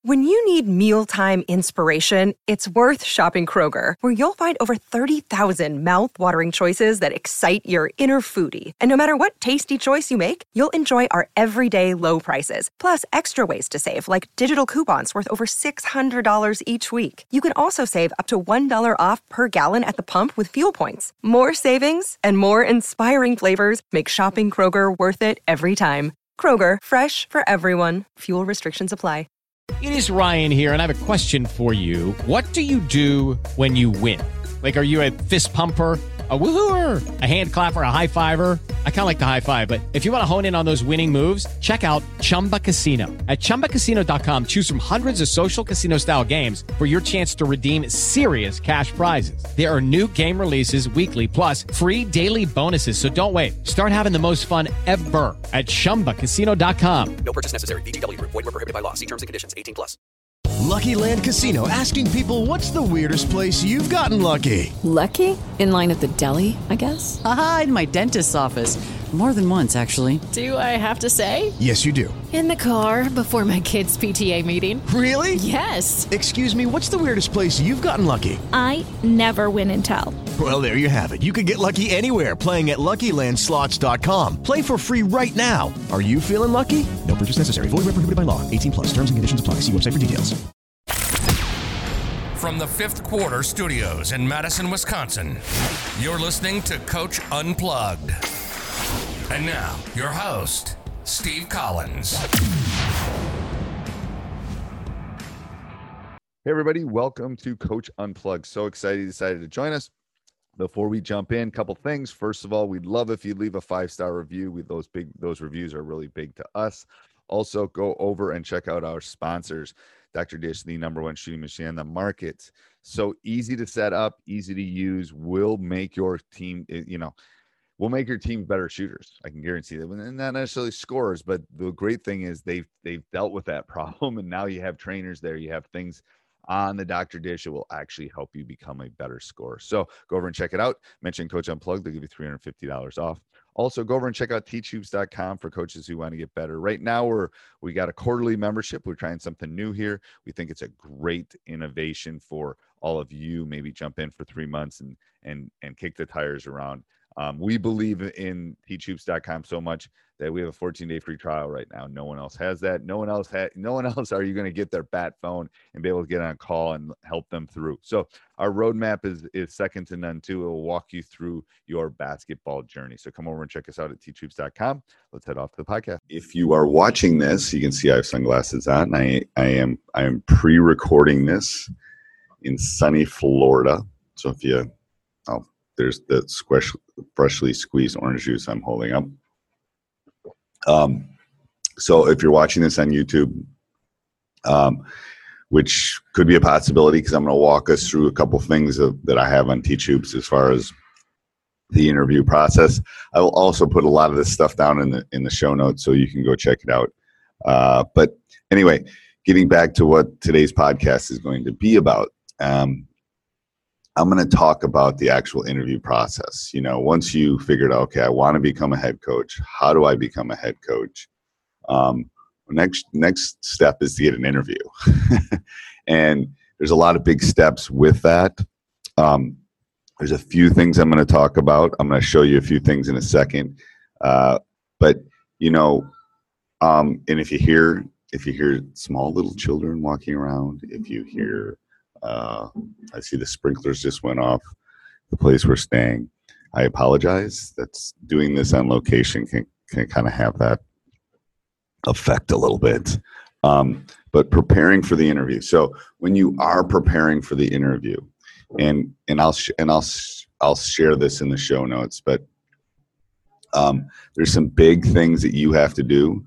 When you need mealtime inspiration, it's worth shopping Kroger, where you'll find over 30,000 mouth-watering choices that excite your inner foodie. And no matter what tasty choice you make, you'll enjoy our everyday low prices, plus extra ways to save, like digital coupons worth over $600 each week. You can also save up to $1 off per gallon at the pump with fuel points. More savings and more inspiring flavors make shopping Kroger worth it every time. Kroger, fresh for everyone. Fuel restrictions apply. It is Ryan here, and I have a question for you. What do you do when you win? Like, are you a fist pumper, a woo-hooer, a hand clapper, a high-fiver? I kind of like the high-five, but if you want to hone in on those winning moves, check out Chumba Casino. At ChumbaCasino.com, choose from hundreds of social casino-style games for your chance to redeem serious cash prizes. There are new game releases weekly, plus free daily bonuses, so don't wait. Start having the most fun ever at ChumbaCasino.com. No purchase necessary. VGW Group. Void where prohibited by law. See terms and conditions. 18+. Lucky Land Casino, asking people, what's the weirdest place you've gotten lucky? Lucky? In line at the deli, I guess? Aha, in my dentist's office. More than once, actually. Do I have to say? Yes, you do. In the car before my kids' PTA meeting. Really? Yes. Excuse me, what's the weirdest place you've gotten lucky? I never win and tell. Well, there you have it. You can get lucky anywhere, playing at LuckyLandSlots.com. Play for free right now. Are you feeling lucky? No purchase necessary. Void where prohibited by law. 18+. Terms and conditions apply. See website for details. From the Fifth Quarter Studios in Madison, Wisconsin, you're listening to Coach Unplugged. And now, your host, Steve Collins. Hey everybody, welcome to Coach Unplugged. So excited you decided to join us. Before we jump in, a couple things. First of all, we'd love if you leave a 5-star review. Those reviews are really big to us. Also, go over and check out our sponsors. Dr. Dish, the #1 shooting machine on the market. So easy to set up, easy to use, will make your team, will make your team better shooters. I can guarantee that. And not necessarily scorers, but the great thing is they've dealt with that problem, and now you have trainers there. You have things on the Dr. Dish. It will actually help you become a better scorer. So go over and check it out. Mention Coach Unplugged. They'll give you $350 off. Also, go over and check out teachhoops.com for coaches who want to get better. Right now, we got a quarterly membership. We're trying something new here. We think it's a great innovation for all of you. Maybe jump in for 3 months and kick the tires around. We believe in teachhoops.com so much that we have a 14-day free trial right now. No one else has that. No one else are you going to get their bat phone and be able to get on a call and help them through. So our roadmap is second to none too. It will walk you through your basketball journey. So come over and check us out at teachhoops.com. Let's head off to the podcast. If you are watching this, you can see I have sunglasses on. I am pre-recording this in sunny Florida. So if you there's the freshly squeezed orange juice I'm holding up. So if you're watching this on YouTube, which could be a possibility because I'm going to walk us through a couple things that I have on Teach Hoops as far as the interview process. I will also put a lot of this stuff down in the show notes so you can go check it out. But anyway, getting back to what today's podcast is going to be about. I'm going to talk about the actual interview process. Once you figured out, okay, I want to become a head coach. How do I become a head coach? Next step is to get an interview. And there's a lot of big steps with that. There's a few things I'm going to talk about. I'm going to show you a few things in a second. And if you hear small little children walking around, if you hear I see the sprinklers just went off the place we're staying. I apologize. That's doing this on location can kind of have that effect a little bit. But preparing for the interview. So when you are preparing for the interview, and I'll share this in the show notes, but there's some big things that you have to do.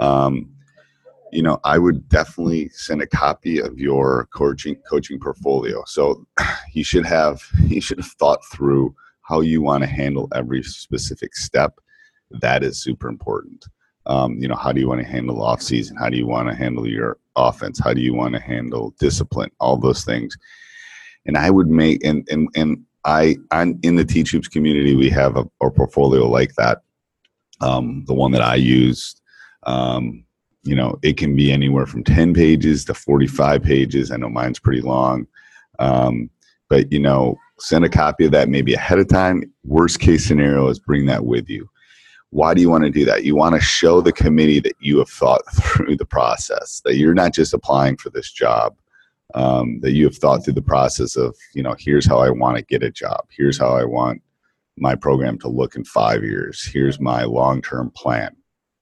I would definitely send a copy of your coaching portfolio. So you should have thought through how you want to handle every specific step. That is super important. How do you want to handle off season? How do you want to handle your offense? How do you want to handle discipline? All those things. And I would make, I'm in the Teach Hoops community, we have a portfolio like that. The one that I used, it can be anywhere from 10 pages to 45 pages. I know mine's pretty long. But, send a copy of that maybe ahead of time. Worst case scenario is bring that with you. Why do you want to do that? You want to show the committee that you have thought through the process, that you're not just applying for this job, that you have thought through the process of, here's how I want to get a job. Here's how I want my program to look in 5 years. Here's my long-term plan.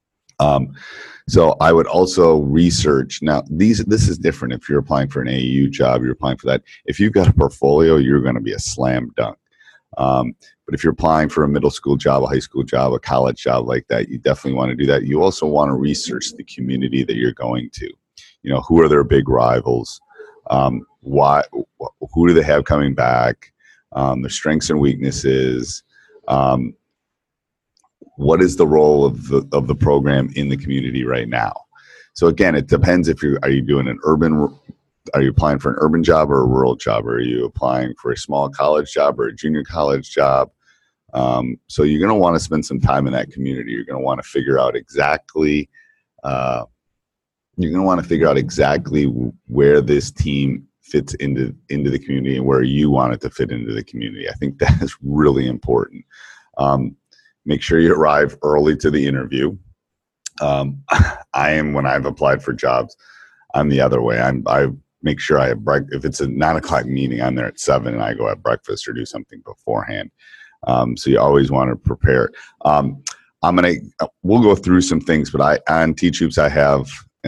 So I would also research. Now, this is different. If you're applying for an AAU job, you're applying for that. If you've got a portfolio, you're going to be a slam dunk. But if you're applying for a middle school job, a high school job, a college job like that, you definitely want to do that. You also want to research the community that you're going to. Who are their big rivals? Who do they have coming back? Their strengths and weaknesses. What is the role of the program in the community right now? So again, it depends if are you applying for an urban job or a rural job? Are you applying for a small college job or a junior college job? So you're going to want to spend some time in that community. You're going to want to figure out exactly where this team fits into the community and where you want it to fit into the community. I think that is really important. Make sure you arrive early to the interview. When I've applied for jobs, I'm the other way. I make sure I have if it's a 9:00 meeting, I'm there at 7 and I go have breakfast or do something beforehand. So you always want to prepare. We'll go through some things, but on Teach Hoops, I have,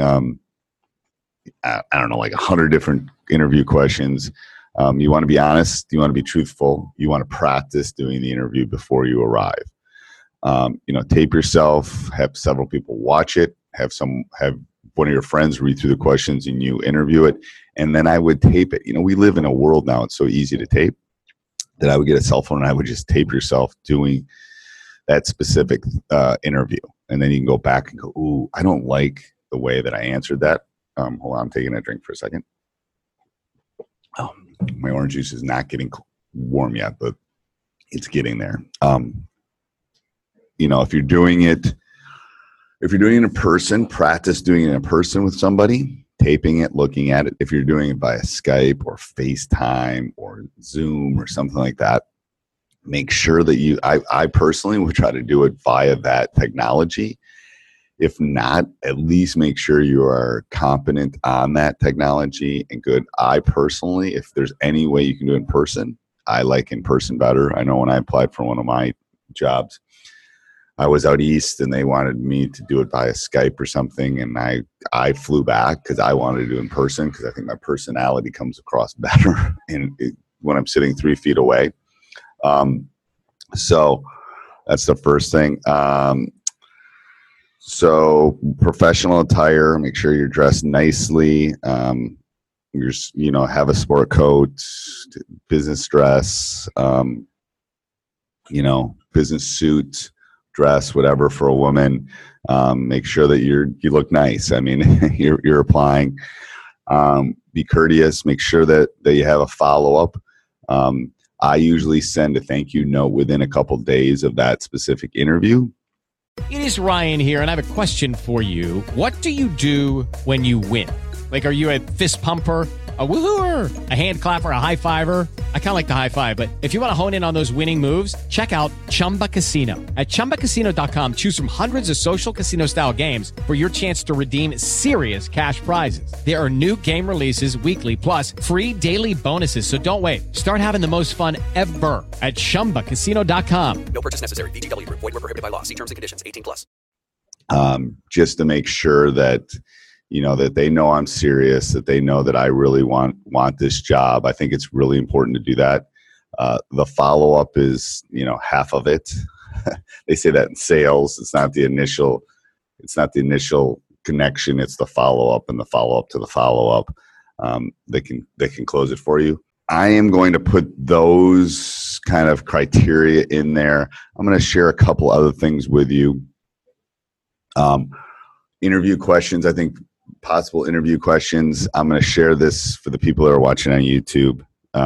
I don't know, like 100 different interview questions. You want to be honest. You want to be truthful. You want to practice doing the interview before you arrive. Tape yourself, have several people watch it, have one of your friends read through the questions and you interview it. And then I would tape it. We live in a world now, it's so easy to tape, that I would get a cell phone and I would just tape yourself doing that specific interview. And then you can go back and go, ooh, I don't like the way that I answered that. Hold on, I'm taking a drink for a second. My orange juice is not getting warm yet, but it's getting there. If you're doing it in person, practice doing it in person with somebody, taping it, looking at it. If you're doing it via Skype or FaceTime or Zoom or something like that, make sure that I personally would try to do it via that technology. If not, at least make sure you are competent on that technology and good. I personally, if there's any way you can do it in person, I like in person better. I know when I applied for one of my jobs, I was out east and they wanted me to do it via Skype or something. And I flew back because I wanted to do it in person because I think my personality comes across better when I'm sitting 3 feet away. So that's the first thing. So professional attire, make sure you're dressed nicely. Have a sport coat, business dress, business suit, dress, whatever for a woman. Make sure that you look nice. I mean, you're applying. Be courteous. Make sure that you have a follow-up. I usually send a thank you note within a couple days of that specific interview. It is Ryan here, and I have a question for you. What do you do when you win? Like, are you a fist pumper, a woohooer, a hand clapper, a high fiver? I kind of like the high five, but if you want to hone in on those winning moves, check out Chumba Casino. At ChumbaCasino.com, choose from hundreds of social casino-style games for your chance to redeem serious cash prizes. There are new game releases weekly, plus free daily bonuses. So don't wait. Start having the most fun ever at ChumbaCasino.com. No purchase necessary. VGW. Void where prohibited by law. See terms and conditions. 18+. Just to make sure that that they know I'm serious, that they know that I really want this job. I think it's really important to do that. The follow-up is, half of it. They say that in sales. It's not the initial connection. It's the follow-up and the follow-up to the follow-up. They can close it for you. I am going to put those kind of criteria in there. I'm going to share a couple other things with you. Interview questions, I think. Possible interview questions. I'm going to share this for the people that are watching on YouTube.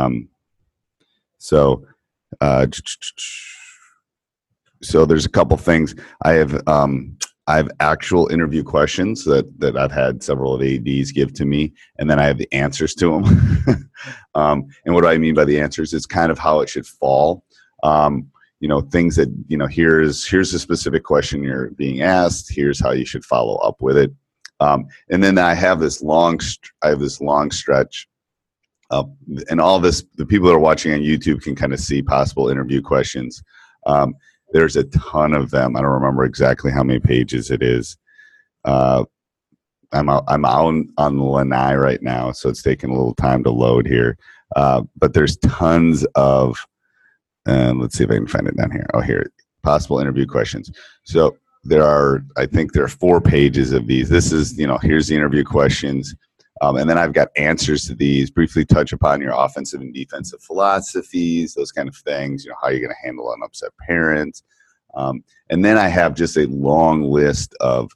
So there's a couple things. I have I have actual interview questions that I've had several of ADs give to me, and then I have the answers to them. And what do I mean by the answers? It's kind of how it should fall. Things that, here's a specific question you're being asked. Here's how you should follow up with it. And then I have this long stretch. And all this, the people that are watching on YouTube can kind of see possible interview questions. There's a ton of them. I don't remember exactly how many pages it is. I'm out on Lanai right now, so it's taking a little time to load here. But there's tons of, let's see if I can find it down here. Oh, here, possible interview questions. So I think there are 4 pages of these. This is, here's the interview questions. And then I've got answers to these. Briefly touch upon your offensive and defensive philosophies, those kind of things. How you're going to handle an upset parent. And then I have just a long list of,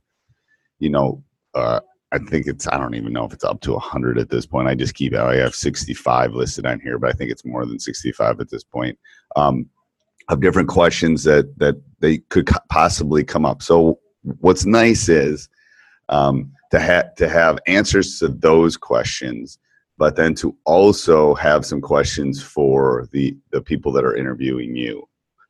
I think I don't even know if it's up to 100 at this point. I have 65 listed on here, but I think it's more than 65 at this point, of different questions that they could possibly come up. So what's nice is, to have answers to those questions, but then to also have some questions for the people that are interviewing you.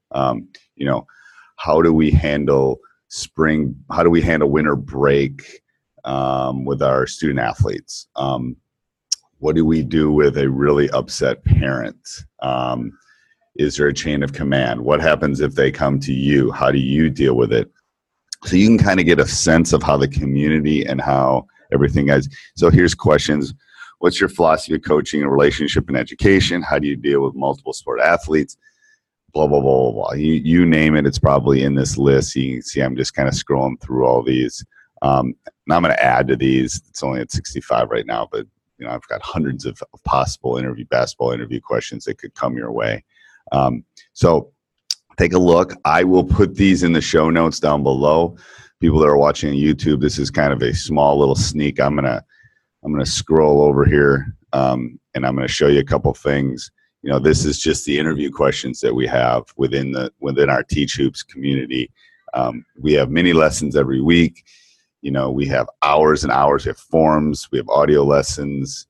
How do we handle spring? How do we handle winter break with our student athletes? What do we do with a really upset parent? Is there a chain of command? What happens if they come to you? How do you deal with it? So you can kind of get a sense of how the community and how everything is. So here's questions. What's your philosophy of coaching and relationship and education? How do you deal with multiple sport athletes? Blah, blah, blah, blah, blah. You name it, it's probably in this list. You can see I'm just kind of scrolling through all these. Now I'm going to add to these. It's only at 65 right now, but I've got hundreds of possible basketball interview questions that could come your way. So take a look. I will put these in the show notes down below. People that are watching on YouTube, this is kind of a small little sneak. I'm gonna scroll over here, and I'm gonna show you a couple things. This is just the interview questions that we have within our Teach Hoops community. We have mini lessons every week. We have hours and hours. We have forums. We have audio lessons.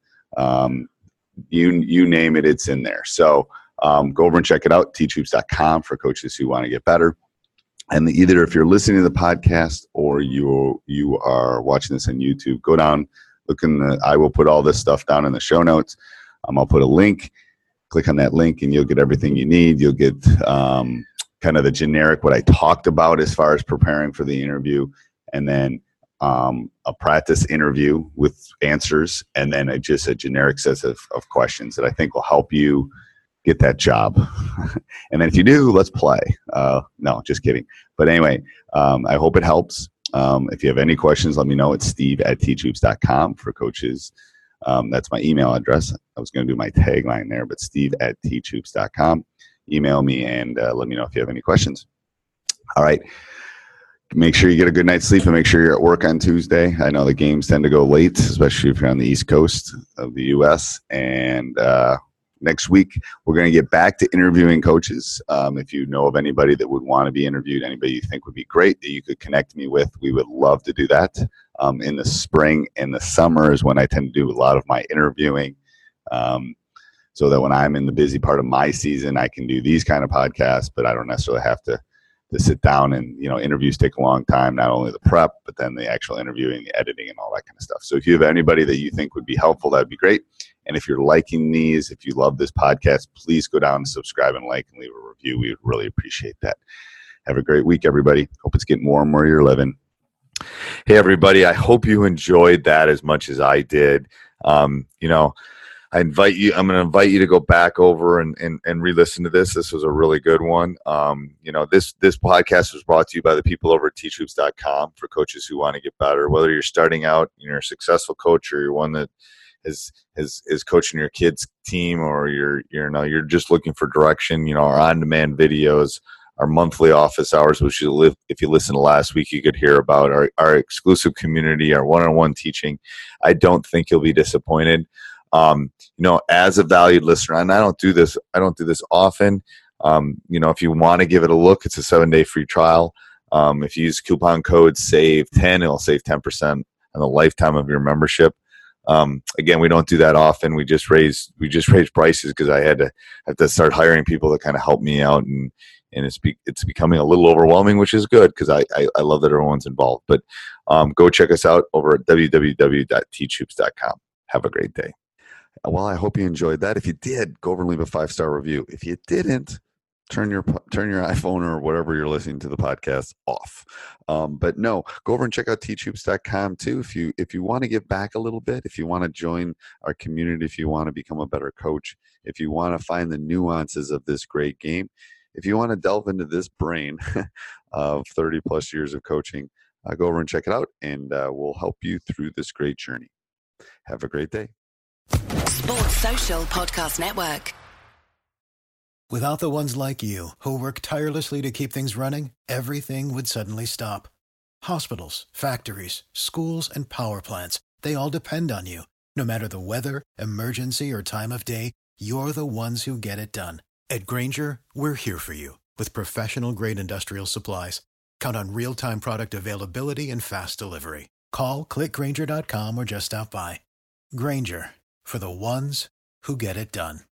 You name it, it's in there. So go over and check it out, teachhoops.com, for coaches who want to get better. And either if you're listening to the podcast or you are watching this on YouTube, go down, I will put all this stuff down in the show notes. I'll put a link, click on that link, and you'll get everything you need. You'll get kind of the generic, what I talked about as far as preparing for the interview, and then a practice interview with answers, and then just a generic set of questions that I think will help you get that job. And then if you do, let's play. No, just kidding. But anyway, I hope it helps. If you have any questions, let me know. It's steve@teachhoops.com for coaches. That's my email address. I was going to do my tagline there, but steve@teachhoops.com. Email me and let me know if you have any questions. All right. Make sure you get a good night's sleep and make sure you're at work on Tuesday. I know the games tend to go late, especially if you're on the East Coast of the U.S. And next week, we're going to get back to interviewing coaches. If you know of anybody that would want to be interviewed, anybody you think would be great that you could connect me with, we would love to do that. In the spring and the summer is when I tend to do a lot of my interviewing, so that when I'm in the busy part of my season, I can do these kind of podcasts, but I don't necessarily have to sit down and, interviews take a long time, not only the prep, but then the actual interviewing, the editing, and all that kind of stuff. So if you have anybody that you think would be helpful, that'd be great. And if you're liking these, if you love this podcast, please go down and subscribe and like and leave a review. We would really appreciate that. Have a great week, everybody. Hope it's getting warm where you're living. Hey, everybody. I hope you enjoyed that as much as I did. I'm going to invite you to go back over and re-listen to this. This was a really good one. This podcast was brought to you by the people over at teachhoops.com for coaches who want to get better. Whether you're starting out, you're a successful coach, or you're one that is coaching your kids' team, or you're just looking for direction. Our on-demand videos, our monthly office hours, which if you listened to last week, you could hear about our exclusive community, our one-on-one teaching. I don't think you'll be disappointed. As a valued listener, and I don't do this often. If you want to give it a look, it's a 7-day free trial. If you use coupon code SAVE10, it'll save 10% on the lifetime of your membership. Again, we don't do that often. We just raised prices because I have to start hiring people to kind of help me out, and it's becoming a little overwhelming, which is good because I love that everyone's involved. But go check us out over at www.teachhoops.com. Have a great day. Well, I hope you enjoyed that. If you did, go over and leave a 5-star review. If you didn't, turn your iPhone or whatever you're listening to the podcast off. But no, go over and check out teachhoops.com too. If you want to give back a little bit, if you want to join our community, if you want to become a better coach, if you want to find the nuances of this great game, if you want to delve into this brain of 30 plus years of coaching, go over and check it out, and we'll help you through this great journey. Have a great day. Sports Social Podcast Network. Without the ones like you, who work tirelessly to keep things running, everything would suddenly stop. Hospitals, factories, schools, and power plants, they all depend on you. No matter the weather, emergency, or time of day, you're the ones who get it done. At Grainger, we're here for you with professional-grade industrial supplies. Count on real-time product availability and fast delivery. Call, click Grainger.com, or just stop by. Grainger, for the ones who get it done.